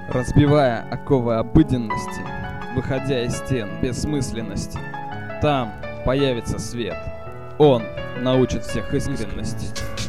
Разбивая оковы обыденности, выходя из стен бессмысленности, там появится свет. Он научит всех искренности.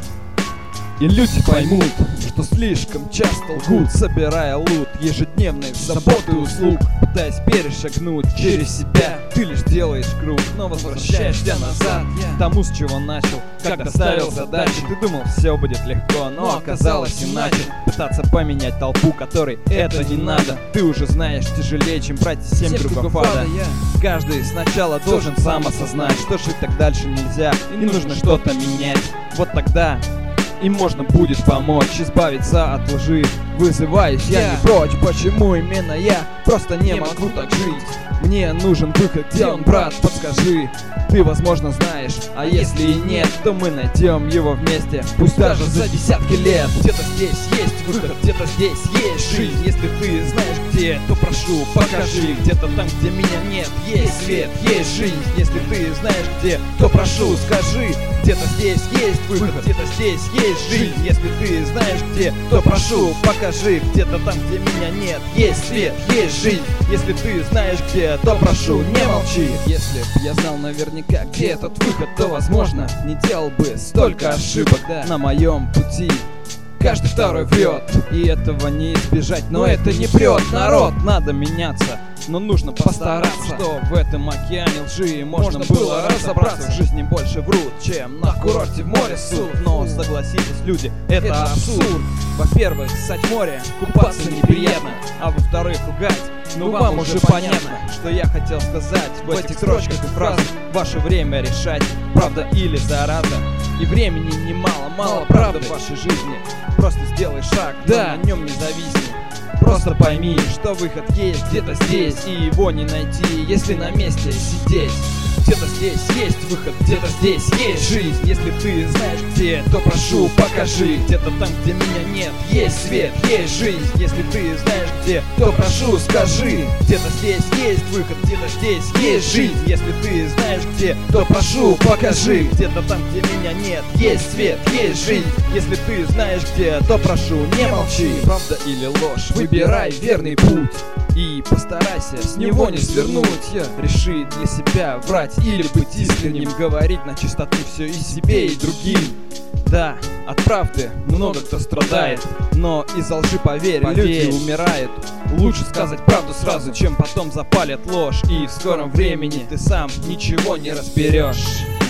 И люди поймут, что слишком часто лгут, собирая лут ежедневных забот и услуг. Пытаясь перешагнуть через себя, ты лишь делаешь круг, но возвращаешься назад к тому, с чего начал, когда ставил задачи. Ты думал, все будет легко, но оказалось иначе. Пытаться поменять толпу, которой это не надо. Ты уже знаешь, тяжелее, чем пройти 7 кругов ада. Каждый сначала должен сам осознать, что жить так дальше нельзя, и нужно что-то менять. Вот тогда им можно будет помочь избавиться от лжи. Вызываюсь, я не прочь. Почему именно я? Просто не могу так жить. Мне нужен выход, где он, брат, подскажи. Ты, возможно, знаешь, а если и нет, то мы найдем его вместе, пусть даже за десятки лет. Где-то здесь есть выход, где-то здесь есть жизнь. Если ты знаешь где, то прошу, покажи. Где-то там, где меня нет, есть свет, есть жизнь. Если ты знаешь где, то прошу, скажи. Где-то здесь есть выход, где-то здесь есть жизнь. Если ты знаешь где, то прошу, покажи. Где-то там, где меня нет, есть свет, есть жизнь. Если ты знаешь где, то прошу, не молчи. Если б я знал наверняка, где этот выход, то, возможно, не делал бы столько ошибок на моем пути. Каждый второй врет, и этого не избежать, но это не прет. Народ, надо меняться, но нужно постараться, что в этом океане лжи можно было разобраться. В жизни больше врут, чем на курорте в море суд. Но согласитесь, люди, это абсурд. Во-первых, ссать море, купаться неприятно, а во-вторых, ругать. Ну вам уже понятно, что я хотел сказать в этих строчках и фразах. Ваше время решать, правда или зараза. И времени немало, мало правды в вашей жизни. Просто сделай шаг, да, на нем не зависни. Просто пойми, что выход есть где-то здесь, и его не найти, если на месте сидеть. Где-то здесь есть выход, где-то здесь есть жизнь. Если ты знаешь где, то прошу, покажи. Где-то там, где меня нет, есть свет, есть жизнь. Если ты знаешь где, то прошу, скажи. Где-то здесь есть выход, где-то здесь есть жизнь. Если ты знаешь где, то прошу, покажи. Где-то там, где меня нет, есть свет, есть жизнь. Если ты знаешь где, то прошу, не молчи. Правда или ложь, выбирай верный путь и постарайся с него не свернуть. Реши для себя врать или быть искренним, говорить на чистоту все и себе, и другим. Да, от правды много кто страдает, но из-за лжи, поверь, люди умирают. Лучше сказать правду сразу, чем потом запалят ложь, и в скором времени ты сам ничего не разберешь.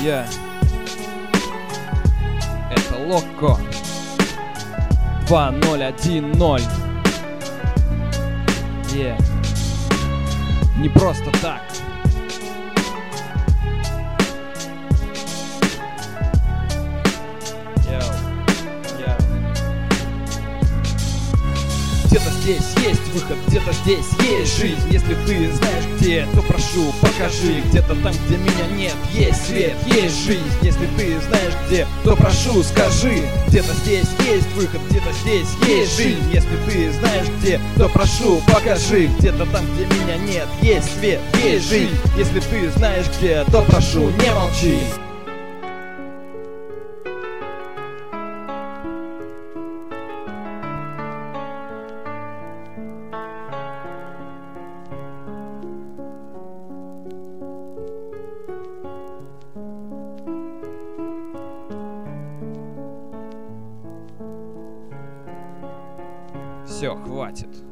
Это Локо 2010. Не просто так. Где-то здесь есть выход, где-то здесь есть жизнь. Если ты знаешь где, то прошу, покажи. Где-то там, где меня нет, есть свет, есть жизнь. Если ты знаешь где, то прошу, скажи. Где-то здесь есть выход, где-то здесь есть жизнь. Если ты знаешь где, то прошу, покажи. Где-то там, где меня нет, есть свет, есть жизнь. Если ты знаешь где, то прошу, не молчи. Все, хватит.